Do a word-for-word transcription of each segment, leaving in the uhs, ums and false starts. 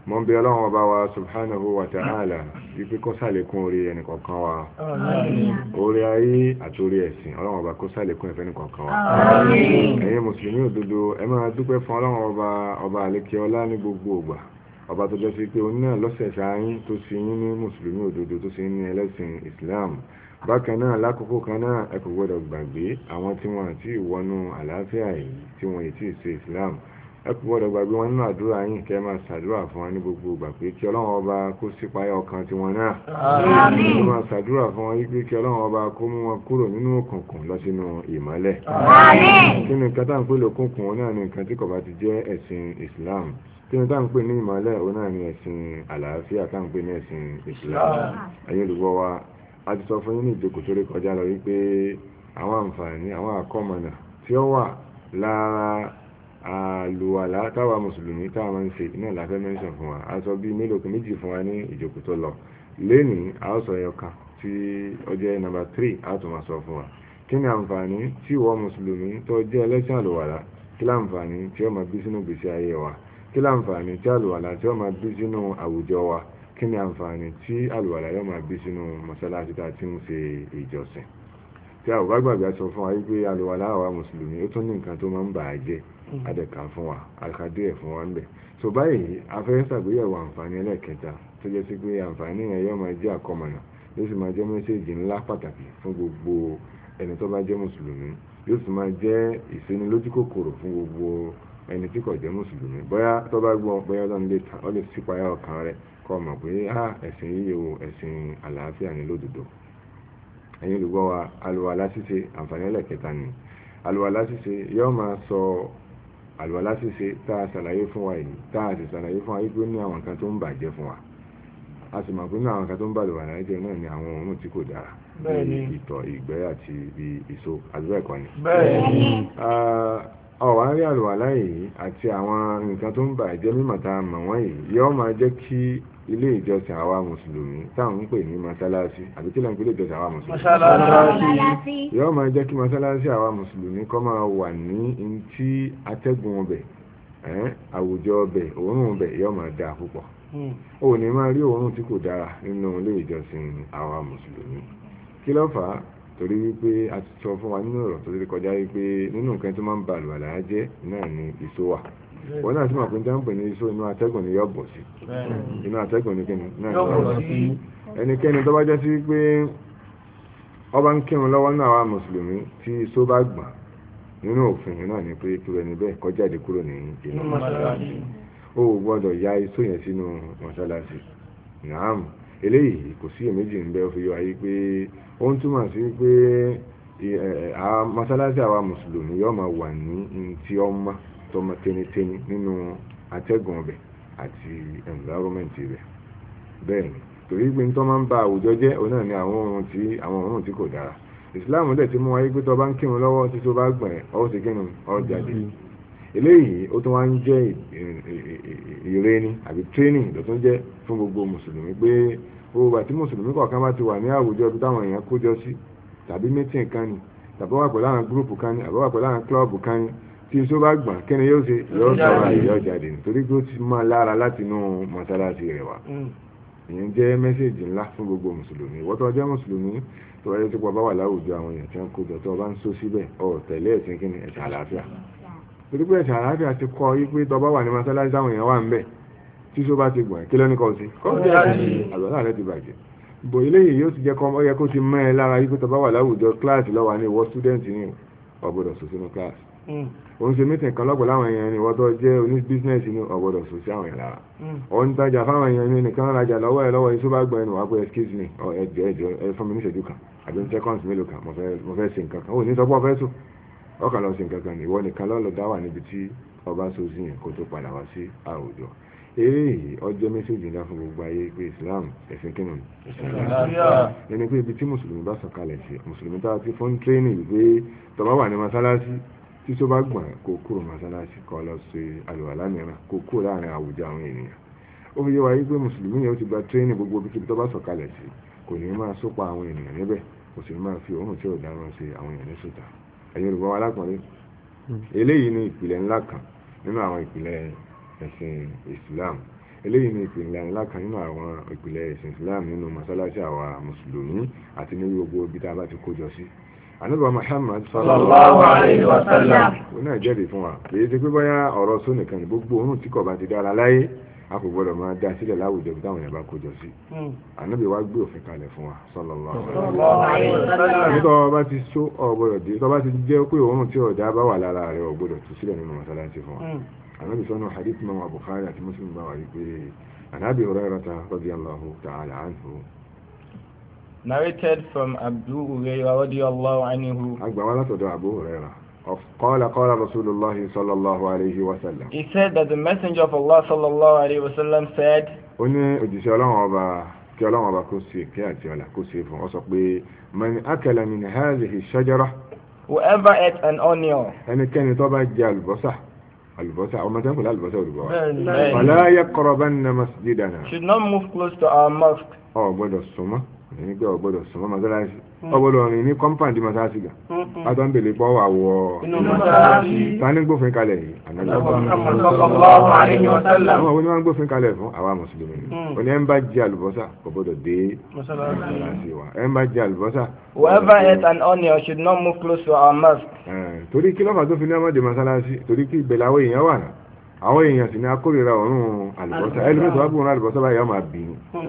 mọ́ bí ọlọ́run ọba wa subhanahu wa ta'ala wípé kó ṣàlékún orí ẹnì kọ̀ọ̀kan wa orí ayé àti orí ẹ̀sìn ọlọ́run ọba kó ṣàlékún ẹ̀fẹ́ ẹnì kọ̀ọ̀kan wa ẹ̀yin mùsùlùmí òdodo ẹ máa dúpẹ́ fún ọlọ́run ọba ọba àlékè ọlá ní gbogbo ògbà ọba tó jẹ́ sí pé òun náà lọ́sẹ̀ sáyín tó sì yín ní mùsùlùmí òdodo tó sì ní ẹlẹ́sìn Islam bákan náà lákòókò kan náà ẹ kò gbọdọ̀ gbàgbé àwọn tí wọ́n àti ìwọ́nú àlàáfíà yìí tí wọ́n yìí tí ì ṣe Islam ẹ kò gbọdọ̀ gbàgbé wọn nínú àdúrà yín kẹ́ máa ṣàdúrà fún wọn ní gbogbo ìgbà pé kí ọlọ́run ọba kó sípayá ọkàn tiwọn náà kí máa ṣàdúrà fún wọn wípé kí ọlọ́run ọba kó mú wọn kúrò nínú òkùnkùn lọ sínú ìmọ́lẹ̀ kí ni nǹkan tá à ń pè lókùnkùn òun náà ni nǹkan tí kò bá ti jẹ́ ẹ̀sìn Islam kí ni tá à ń pè ní ìmọ́lẹ̀ òun náà ni ẹ̀sìn àlàáfíà tá à ń pè ní ẹ̀sìn Islam ẹ̀yin olùgbọ́ wa a ti sọ fún yín ní ìjókòó tó rí kọjá lọ wípé àwọn àǹfààní àwọn àkọ́mọ̀nà tí ó wà lára àlùwàlá táwa mùsùlùmí táwa máa ń ṣe náà láfẹ́ mẹ́sàn fún wa a sọ bí mélòó kan méjì fún wa ní ìjókòó tó lọ lẹ́nìí a ó sọ ẹyọ kan tí ó jẹ́ nàmbà tírì a ó tún máa sọ fún wa kí ni àǹfààní tí ìwọ mùsùlùmí tó jẹ́ ẹlẹ́sìn àlùwàlá kí láǹfààní tí ó máa bí sínú ìgbésí ayé wa kí láǹfààní tí àlùwàlá tí ó máa bí sínú àwùjọ wa kí ni àǹfààní tí àlùwàlá yóò máa bí sínú mọ́sálásí tá a ti ń ṣe ìjọsìn tí a ò bá gbàgbé sọ fún wa wípé àlùwàlá àwa mùsùlùmí ó tún ní nǹkan tó máa ń bà á jẹ́ adẹ̀ka fún wa àkàdé ẹ̀ fún wa ń bẹ̀ so báyìí a fẹ́ ṣàgbéyẹ̀wò àǹfààní ẹlẹ́ẹ̀kẹta tó jẹ́ sí pé àǹfààní yẹn yóò máa jẹ́ àkọmọ̀nà yóò sì máa jẹ́ mẹ́sẹ̀jì ńlá pàtàkì fún gbogbo ẹni tó bá jẹ́ mùsùlùmí yóò sì máa jẹ́ ìṣenilójú kòkòrò fún gbogbo ẹni tí kò jẹ́ mùsùlùmí bóyá tó bá gbọ́ bóyá ó lè sípayá ọkàn rẹ̀ kọ́ mọ̀ pé á ẹ̀sìn yíyẹ o ẹ̀sìn àlàáfíà ní lódodo ẹ̀yin olùgbọ́ wa àlùwàlá ṣíṣe àǹfààní ẹlẹ́ẹ̀kẹta ni àlùwàlá ṣíṣe yóò máa sọ àlùwàlá ṣíṣe tá a ṣàlàyé fún wa yìí tá a sì ṣàlàyé fún wa yìí pé ní àwọn nǹkan tó ń bàjẹ́ fún wa a sì mọ̀ pé ní àwọn nǹkan tó ń bà àlùwàlá jẹ́ náà ni àwọn òórùn tí kò dára bíi ìtọ̀ ìgbẹ́ àti bíi ìso àdúrà ẹ̀kọ́ ni. ọ̀wá rí àlùwàlá yìí àti àwọn nǹkan tó ń bàjẹ́ mímọ̀ tá a mọ̀ wọ́n yìí yóò máa jẹ́ kí ilé ìjọsìn àwa mùsùlùmí táwọn ń pè ní mọ́sálásí àbí kí ló ń pè ilé ìjọsìn àwa mùsùlùmí yóò máa jẹ́ kí mọ́sálásí àwa mùsùlùmí kó máa wà ní ntí atẹ́gùn ọbẹ̀ àwùjọ ọbẹ̀ òórùn ọbẹ̀ yóò máa dáa púpọ̀ ó ní máa rí òórùn tí kò dára nínú ilé ìjọsìn àwa mùsùlùmí kí ló fà á torí wípé a ti sọ fún wa nínú ọ̀rọ̀ tó ti kọjá wípé nínú nǹkan tó máa ń ba àlùwàlá jẹ́ náà ni ìṣó wà wọ́n náà sì máa pín jáǹpẹ̀ ní iṣó inú atẹ́gùn ni yóò bọ̀ sí inú atẹ́gùn ní kíni náà yóò bọ̀ sí ẹnikẹ́ni tó bá jẹ́ sí pé ọba ń kírun lọ́wọ́ náà wà mùsùlùmí tí iṣó bá gbọ̀n nínú òfin náà ni pé kí ẹni bẹ́ẹ̀ kó jáde kúrò ní inú mọ́sálásí ó gbọ́dọ̀ ya iṣó yẹn sínú mọ́sálásí nàám eléyìí kò sí èméjì ń bẹ ó fi yọ ayé pé ó ń túmọ̀ sí pé mọ́sálásí àwa mùsùlùmí yóò máa wà ní ti ọmọ tọmọ tẹnitẹni nínú atẹ́gùn ọbẹ̀ àti environment rẹ̀ bẹ́ẹ̀ ni torí pé tó máa ń ba àwùjọ jẹ́ òun náà ni àwọn ohun tí àwọn ohun tí kò dára ìsìláàmù dẹ̀ ti mú wáyé pé tó bá ń kírun lọ́wọ́ tí tó bá gbọ̀n ẹ̀ ọ́ sì kírun ọ́ jáde eléyìí ó tún wá ń jẹ́ ìrẹ́ni àbí training tó tún jẹ́ fún gbogbo mùsùlùmí pé gbogbo àti mùsùlùmí kọ̀ọ̀kan bá ti wà ní àwùjọ ibi táwọn èèyàn kójọ sí tàbí meeting kan ni tàbí wà pẹ̀lú àwọn gúrùpù kan ni àbí wà pẹ̀lú àwọn klọ́ọ̀bù kan ni tí iṣó bá gbọ̀n kí ni yóò ṣe yóò sọ̀rọ̀ àyè yóò jáde nítorí pé ó ti máa lára láti inú mọ́sálásí rẹ̀ wá ìyẹn jẹ́ mẹ́sẹ̀jì ńlá fún gbogbo mùsùlùmí ìwọ tó jẹ́ mùsùlùmí tó wáyé tó pọ̀ bá wà láwùjọ àwọn èèyàn tí wọ́n kó jọ tó bá ń só síbẹ̀ ọ̀ tẹ̀lé ẹ̀sìn kí ni ẹ̀sìn àlàáfíà torí pé ẹ̀sìn àlàáfíà ti kọ́ yí pé tó bá wà ní mọ́sálásí àwọn èèyàn wà ń bẹ̀ tí iṣó bá ti gbọ̀n kí ló ní kọ́ sí àlọ́ rẹ̀ ti bàjẹ́ bò eléyìí yóò ti jẹ́ kọ́ ọ yẹ kó ti mọ́ ẹ lára yí pé tó bá wà láwùjọ kíláàsì lọ́wọ́ ní ìwọ stúdẹ̀ǹtì ní ọ̀gbọ́dọ̀ sọ sínú kíláàsì òun ṣe mítìn kan lọ́pọ̀ láwọn èèyàn ni wọ́n tó jẹ́ oní bísínẹ́sì ní ọ̀gbọ́dọ̀ sọ sí àwọn èèyàn lára òun tajà fáwọn èèyàn ní nìkan rajà lọ́wọ́ ẹ̀ lọ́wọ́ iṣó bá gbọ́ ẹnu wá pé excuse me ẹjọ́ ẹjọ́ ẹ fún mi ní ìṣẹ́jú kan àbí ní seconds mélòó kan mo fẹ́ ṣe nǹkan kan ó ní sọ pé ọ fẹ́ sùn ọkàn lọ sí nǹkan kan ní ìwọ nìkan lọ́lọ́ dá wà níbi tí ọba so sí yẹn kó tó padà wá sí àwùjọ eré yìí ọjọ́ mẹ́sẹ̀jì ńlá fún gbogbo ayé pé Islam ẹ̀sìn kínú ẹni pé ibi tí mùsùlùmí bá sọ̀kalẹ̀ sí mùsùlùmí tá a ti fún tírénì wípé tó bá wà ní mọ́sálásí tí tó bá gbọ̀n kó kúrò mọ́sálásí kó lọ sí àlùwàlá mìíràn kó kúrò láàrin àwùjọ àwọn ènìyàn ó fi yé wa wípé mùsùlùmí yẹn ó ti gba tírénì gbogbo ibi tó bá sọ̀kalẹ̀ sí kò ní máa sópa àwọn ènìyàn níbẹ̀ kò sì ní máa fi òórùn tí ò dáná sí àwọn èèyàn ní sùtà ẹ̀yin olùgbọ́n wa lákùnrin eléyìí ni ìpìlẹ̀ ńlá kan nínú àwọn ìpìlẹ̀ ẹ̀sìn Islam eléyìí ni ìpìlẹ̀ ńlá kan nínú àwọn ìpìlẹ̀ ẹ̀sìn Islam nínú mọ́sálásí àwa mùsùlùmí àti ní gbogbo ibi tá a bá ti kójọ sí. Ànábì Muhammad sallallahu alaihi wa sallam ó náà jẹ́rìí fún wa kì í ṣe pé bóyá ọ̀rọ̀ sónì kan ní gbogbo òórùn tí kò bá ti dára láyé a kò gbọ́dọ̀ máa dá sílẹ̀ láwùjọ bí táwọn èèyàn bá kójọ sí. Ànábì wa gbé òfin kalẹ̀ fún wa sallallahu alaihi wa sallam nígbà wọn bá ti só ọ̀gbọ́dọ̀ dé tó bá ti jẹ́ pé òórùn tí ọ̀dà bá wà lára rẹ̀ ọ̀gbọ́dọ̀ tú sílẹ̀ nínú mọ́sálásí fún wa. Ànábì sọ́nà hadith mọ́ Bukhari àti Muslim bá wà wípé عن أبي هريرة رضي الله تعالى عنه narrated from Abu Hurairah radiyallahu anhu أقبل أبو هريرة قال قال رسول الله صلى الله عليه وسلم he said that the messenger of Allah sallallahu alayhi wa sallam said ó ní òjíṣẹ́ Ọlọ́run ọba kí Ọlọ́run ọba kó ṣe kí àti ọlá kó ṣe fún ọ sọ pé man akala min hadhihi ash-shajara whoever ate an onion ẹnikẹ́ni tó bá jẹ àlùbọ́sà àlùbọ́sà ọmọ tẹ́kùn lálùbọ́sà olùbọ́ fala yaqrabanna masjidana should not move close to our mosque ọ gbọ́dọ̀ súnmọ́ ní pé ọ gbọ́dọ̀ súnmọ́ mọ́sálásí ọ gbọ́dọ̀ rìn ní kọ́mpáǹdì mọ́sálásí gà látọ́ ń bèèrè pọ́ wà wọ tani gbófin kalẹ̀ yìí sallallahu alaihi wa sallam àwọn oníwọ̀n gbófin kalẹ̀ fún àwa mùsùlùmí oní ẹ̀ ń bá jẹ àlùbọ́sà kò gbọ́dọ̀ dé mọ́sálásí wa ẹ̀ ń bá jẹ àlùbọ́sà. whoever ate an onion should not move close to our mosque. torí kí lọ́fà tó fi ní ọmọdé mọ́sálásí torí kí ìbẹ̀lẹ̀ àwọn èèyàn wà náà àwọn èèyàn sì ní akórira ọ̀run àlùbọ́sà ẹlùmí tó wá gbóhùn àlùbọ́sà báyìí ọmọ àbí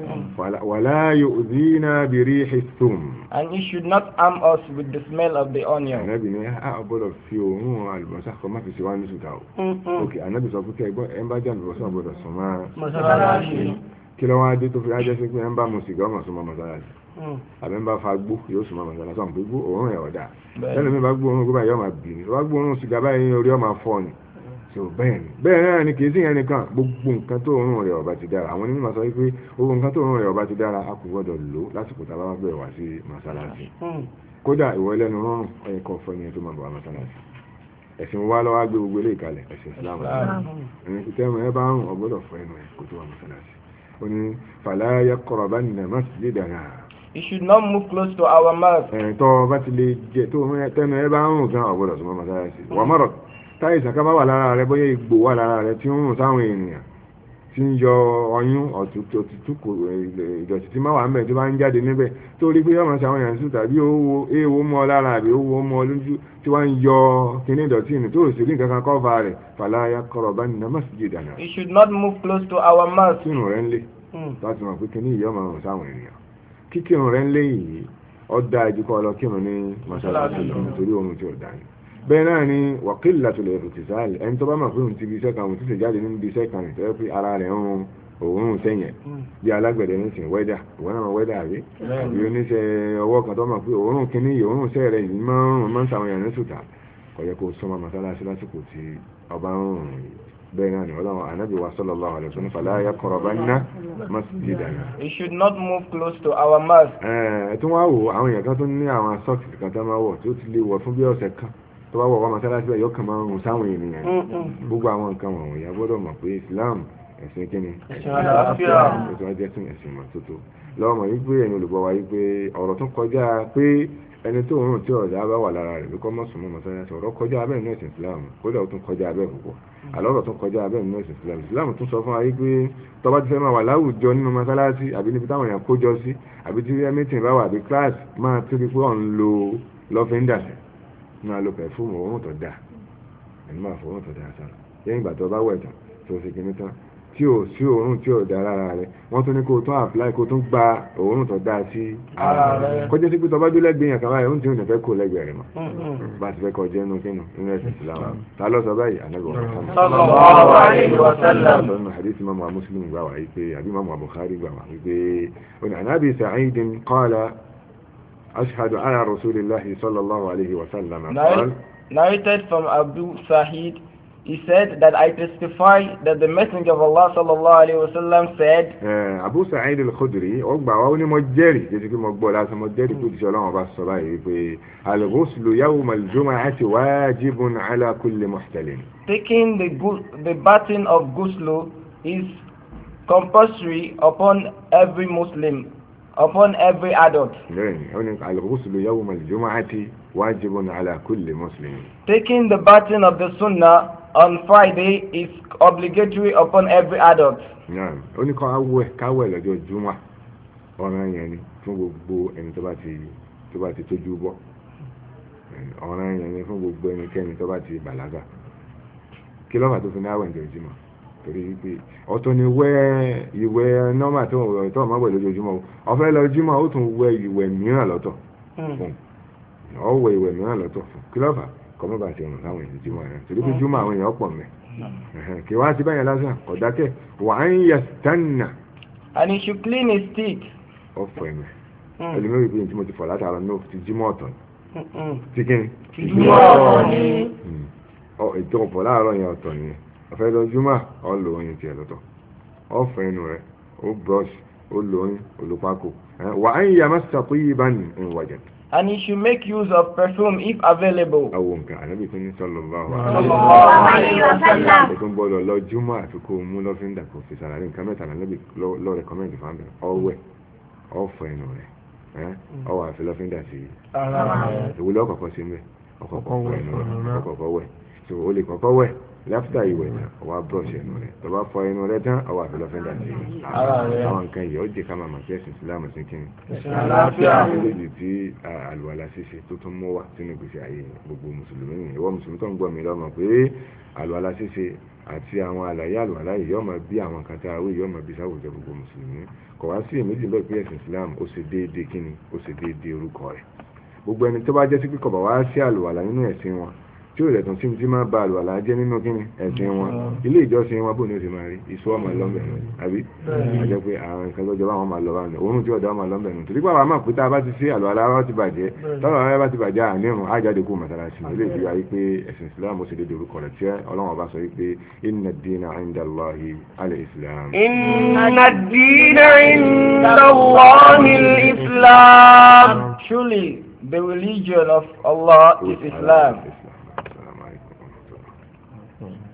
wala yu'dhina bi rihi thum and he should not harm us with the smell of the onion. ànábì ní a gbọ́dọ̀ fi òórùn àlùbọ́sà kọ má fi ṣe wá ní ṣùtà o ok ànábì sọ pé ẹgbọ́n ẹ ń bá jẹ́ àlùbọ́sà gbọ́dọ̀ sọ máa mọ́sálásí kí ló wá dé tó fi rájẹ́ sí pé ẹ ń bá mu sìgá ọmọ súnmọ́ mọ́sálásí àbẹ́ ń bá fa gbó yóò súnmọ́ mọ́sálásí ọ̀hún pé gbó òórùn ẹ̀ ọ̀dà tẹ́lẹ̀ mi bá gbó òórùn gbó báyìí ọmọ àbí ni wá gbó òórùn sìgá báyìí orí ọmọ afọ́ ni so bẹ́ẹ̀ ni bẹ́ẹ̀ náà ni kìí sí yẹn nìkan gbogbo nǹkan tó òórùn rẹ̀ ọba ti dára àwọn onímọ̀ sọ wípé gbogbo nǹkan tó òórùn rẹ̀ ọba ti dára a kò gbọ́dọ̀ lò lásìkò tá a bá bẹ̀rẹ̀ wá sí mọ́sálásí kódà ìwọ ẹlẹ́nu rọrùn ọyẹ kan fọ́ ẹni tó máa bọ̀ wá mọ́sálásí ẹ̀sìn wa lọ́wọ́ gbé gbogbo ilé ìkàlẹ̀ ẹ̀sìn Islam ẹni kò tẹ́mu ẹ bá ń ọgbọ́dọ̀ fọ́ ẹnu ẹ kó tó wá mọ́sálásí ó ní fala yaqrabanna masjidana. You should not move close to our mosque. ẹ̀ tọ́ bá ti lè jẹ tó tẹ́nu ẹ bá ń rùn gan ọgbọ́dọ̀ súnmọ́ mọ́sálásí wà mọ́rọ̀ táyì ìsànká bá wà lára rẹ bóyá igbó wà lára rẹ tí ń rùn sáwọn ènìyàn tí ń yọ ọyún ọ̀tútù ìdọ̀tí tí máa wà ń bẹ̀ tí bá ń jáde níbẹ̀ tó rí pé yọ̀mọ̀ sí àwọn èèyàn sùn tàbí èèwọ̀ mọ́ lára àbí owó mọ́ lójú tí wọ́n ń yọ kíní ìdọ̀tí ìnù tó sì rí nǹkan kan kọ́fà rẹ̀ fala yaqrabanna masjidana. You should not move close to our mosque. kírun rẹ̀ ń lé láti mọ̀ pé kíní ìyọ́mọ̀ rùn sáwọn ènìyàn kíkírun rẹ̀ ń lé yìí ó dáa jù kọ́ lọ kírun ní mọ́sálásí lọ nítorí ohun tí ó dáa ni bẹ́ẹ̀ náà ni wàkílà tó lè fòtì sáàlì ẹni tó bá máa fóun ti bí iṣẹ́ kan òun tó sì jáde nínú bí iṣẹ́ kan rẹ̀ tẹ́lẹ̀ pé ara rẹ̀ ń rún òórùn sẹ́yìn bí alágbẹ̀dẹ ní sìn wẹ́dà ìwọ́n náà wẹ́dà rí àbí oníṣẹ́ ọwọ́ kan tó máa pé òórùn kínní yìí òórùn sẹ́ rẹ̀ yìí máa ń rún máa ń sàwọn èèyàn ní sùtà kò yẹ kó sọmọ mọ́sálásí lásìkò tí ọba ń rún yìí bẹ́ẹ̀ náà ni ọlọ́run ànábì wa sallallahu alaihi wasallam fala yaqrabanna masjidana. You should not move close to our mosque. ẹ̀ tún wá wò àwọn èèyàn kan tó ní àwọn sọ́ọ̀kì kan tó máa wọ̀ tó ti lè wọ̀ fún bí ọ̀sẹ̀ kan tó bá wọ̀ wá mọ́sálásí bẹ́ẹ̀ yóò kàn máa ń rùn sáwọn ènìyàn gbogbo àwọn nǹkan wọ̀nyí a gbọ́dọ̀ mọ̀ pé Islam ẹ̀sìn kíni ẹ̀sìn àlàáfíà ètò ajẹ́ tún ẹ̀sìn mọ́tótó lọ́wọ́ mọ̀ wípé ẹ̀yin olùgbọ́ wa wípé ọ̀rọ̀ tún kọjá pé ẹni tó rùn tí ọ̀dà bá wà lára rẹ̀ lókọ́ mọ́sùnmọ́ mọ́sálásí ọ̀rọ̀ kọjá abẹ́ nínú ẹ̀sìn Islam kódà ó tún kọjá abẹ́ púpọ̀ àlọ́rọ̀ tún kọjá abẹ́ nínú ẹ̀sìn Islam Islam tún sọ fún wa wípé tó bá ti fẹ́ máa wà láwùjọ nínú mọ́sálásí àbí níbi táwọn èèyàn kójọ sí àbí tí mítìn bá wà àbí class máa tóbi pé ọ̀ ń lo lọ́fíńdà sí máa lo pẹ̀fúmù òórùn tó dáa ẹni máa fòórùn tó dáa sára lẹ́yìn ìgbà tó bá wẹ̀ tán tó ṣe kìíní tán tí ò sí òórùn tí ò dáa lára rẹ̀ wọ́n tún ní kó tún apply kó tún gba òórùn tó dáa sí ara rẹ̀ kọjá sí pé tó bá dé lẹ́gbẹ̀ẹ́ yẹn kan báyìí oúnjẹ òun fẹ́ kó lẹ́gbẹ̀ẹ́ rẹ̀ mọ́ bá ti fẹ́ kọ jẹ́ inú kínú nínú ẹ̀sìn Islam ta ló sọ báyìí ànábì sallallahu alaihi wasallam lọ́nà hadith Imam Muslim gbà wá wípé àbí Imam Bukhari gbà wá wípé Abi Sa'id qala أشهد على رسول الله صلى الله عليه وسلم قال narrated from Abu Sa'id he said that I testify that the messenger of Allah sallallahu alayhi wa sallam said Abu Sa'id al-Khudri ọgbà wa ní mo jẹ́rìí jẹ́ kí mo gbọ́ lásán mo jẹ́rìí kó ti ṣọlọ́wọ́n bá sọ báyìí pé al-ghuslu yawm al-jum'ati wajibun ala kulli muhtalim. Taking the the bathing of ghusl is compulsory upon every Muslim, upon every adult. al-ghuslu yawm al-jum'ati wajibun ala kulli muslim. Taking the bathing of the sunnah on Friday is obligatory upon every adult. ó ní kọ́ awẹ́ káwẹ́ lọ́jọ́ júmọ́ ọ̀ràn yẹn ni fún gbogbo ẹni tó bá ti tó bá ti tójú bọ́ ọ̀ràn yẹn ni fún gbogbo ẹnikẹ́ni tó bá ti bàlágà kí lọ́fà tó fi ní àwẹ̀ ìjọjúmọ́ torí wípé ọ̀tọ̀ ni wẹ́ ìwẹ̀ nọ́mà tó ọ̀tọ̀ ọmọ wẹ̀ lójoojúmọ́ ọ̀fẹ́ lọ́júmọ́ ó tún wẹ̀ ìwẹ̀ mìíràn lọ́tọ̀ fún ọ̀wẹ̀ ìwẹ̀ mìíràn lọ́tọ̀ fún kí lọ́fà kọ́mọ́ bá ti rùn láwọn èèyàn jùmọ̀ yẹn torí pé jùmọ̀ àwọn èèyàn pọ̀ mẹ́ kí wá sí báyẹn lásán ọ̀dákẹ́ wà á ń yẹ stanna. And he should clean his teeth. ọ̀fọ̀ ẹ̀mẹ̀ ẹlòmíràn ìpín tí mo ti fọ̀ látara náà ti jímọ̀ ọ̀tọ̀ tí kí ni. ti jímọ̀ ọ̀tọ̀ ni. ètò ọ̀fọ̀ láàárọ̀ yẹn ọ̀tọ̀ nìyẹn ọ̀fẹ́ lọ jùmọ̀ ọ̀ lò oyin tiẹ̀ lọ́tọ̀ ọ̀fọ̀ ẹnu rẹ̀ ó brush ó lò oyin olùpákò wà á ń yẹ amásítàkó yìí bá ní ìwàjẹ̀. And he should make use of perfume if available. Àwọn nǹkan ànábì tó ní sallallahu alaihi wasallam. Ètò ń bọ́lọ̀ lọ júmọ́ àti kó mú lọ́fíńdà kò fi sàlàyé nǹkan mẹ́ta ànábì lọ rẹ̀kọ́mẹ́ǹdì fáńbẹ̀ ọwẹ́ ọ̀fọ̀ ẹnu rẹ̀ ọwọ́ àfi lọ́fíńdà sí ìwúlẹ̀ ọ̀kọ̀ọ̀kọ̀ sí mẹ́ ọ̀kọ̀ọ̀kọ̀ ẹnu rẹ̀ ọ̀kọ̀ọ̀kọ̀ wẹ̀ so o lè kọ́kọ́ wẹ̀ láfíà ìwẹ̀ náà ọwọ́ brush ẹnu rẹ̀ tó bá fọ ẹnu rẹ̀ tán ọwọ́ àfi lọ́fíńdà sí àwọn nǹkan yìí ó jẹ́ ká máa mọ̀ sí ẹ̀sìn Islam sí kí ni méjèèjì tí àlùwàlá ṣíṣe tó tún mọ́ wà sínú ìgbésí ayé gbogbo mùsùlùmí nìyẹn ìwọ mùsùlùmí tó ń gbọ́ mi lọ́mọ pé àlùwàlá ṣíṣe àti àwọn àlàyé àlùwàlá yìí yóò máa bí àwọn kan tá a wí yóò máa bí sáwùjọ gbogbo mùsùlùmí kò wá sí èméjì bẹ́ẹ̀ pé ẹ̀sìn Islam ó ṣe déédéé kí ni ó ṣe déédéé orúkọ rẹ̀ gbogbo ẹni tó bá jẹ́ sí pé kò bá wá sí àlùwàlá nínú ẹ̀sìn wọn tí ó rẹ̀tún sí ti máa ba àlùwàlá jẹ́ nínú kíni ẹ̀sìn wọn ilé ìjọsìn wọn bó ní ó ti máa rí ìṣó ọmọ lọ́mbẹ̀ nù àbí àjẹ́ pé àwọn nǹkan lọ́jọ́ bá wọn máa lọ bá nù òórùn tí ọ̀dọ́ ọmọ lọ́mbẹ̀ nù torí pé àwọn máa pété bá ti sí àlùwàlá wọn ti bàjẹ́ tọ́lọ̀ wọn bá ti bàjẹ́ àníhùn ájáde kú màsálásí ilé ìjọba yìí pé ẹ̀sìn Islam ó ṣe dédé orúkọ rẹ̀ tí Ọlọ́run ọba sọ wípé inna ad-dina 'inda Allahi al-Islam. Inna ad-dina 'inda Allahi al-Islam. Truly, the religion of Allah is Islam. Hmm.